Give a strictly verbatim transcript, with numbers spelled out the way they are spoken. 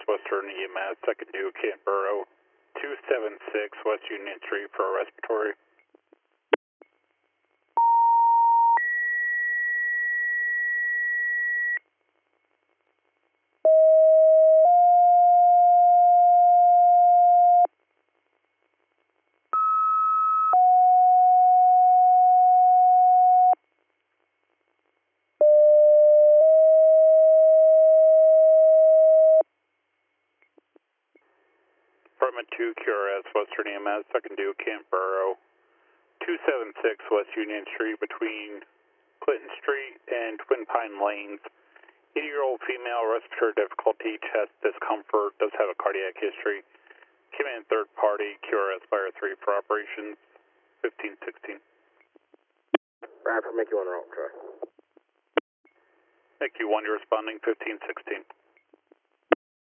Western E M S, second due, Canberra, two seven six West Union Street for a respiratory. Department two Q R S Western E M S, second due, Canberra, two seven six West Union Street between Clinton Street and Twin Pine Lanes. eighty-year-old female, respiratory difficulty, chest discomfort, does have a cardiac history. Came in third party, Q R S Fire three for operations, fifteen sixteen. Rapper, make you one route, Troy. Thank you, one, you're responding, fifteen sixteen.